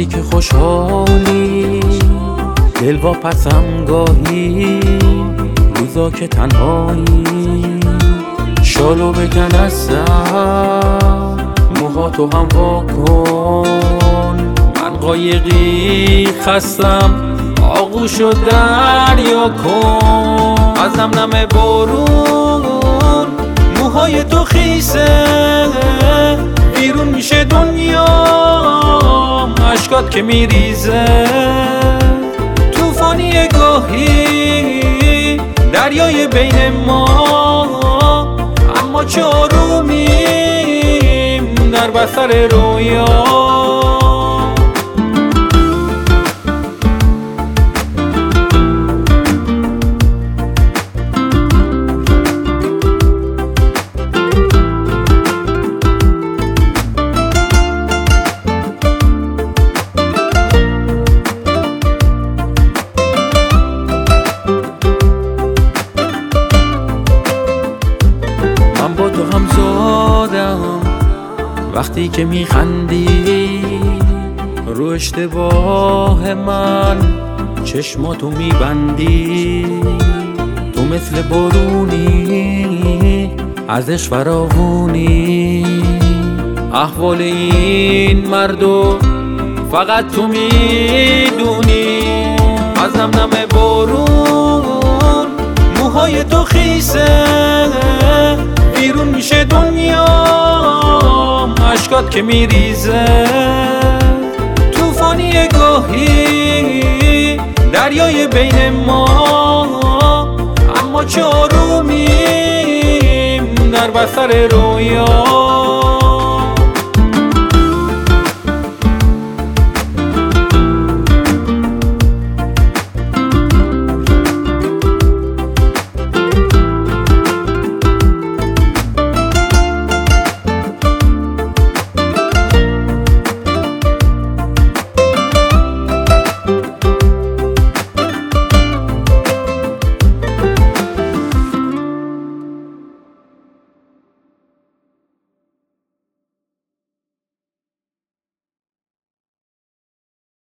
وقتی که خوشحالی دل واپسم گاهی، روزا که تنهایی شالو بکن از سر، موهاتو هم واکن. من قایقی خستم، آغوشو دریا کن. ازم نم بارون، موهای تو خیسه، بیرون میشه دنیا، اشکات که میریزه. توفانی گاهی دریای بین ما، اما چه آرومیم در بستر رویا. من با تو هم زادم وقتی که میخندی، رو اشتباه من چشماتو میبندی. تو مثل بارونی ازش فراوونی، احوال این مردو فقط تو میدونی. ازم نم بارون، موهای تو خیسه، بیرون میشه دنیا، اشکات که میریزه. توفانی گاهی دریای بین ما، اما چه آرومیم در بستر رویا.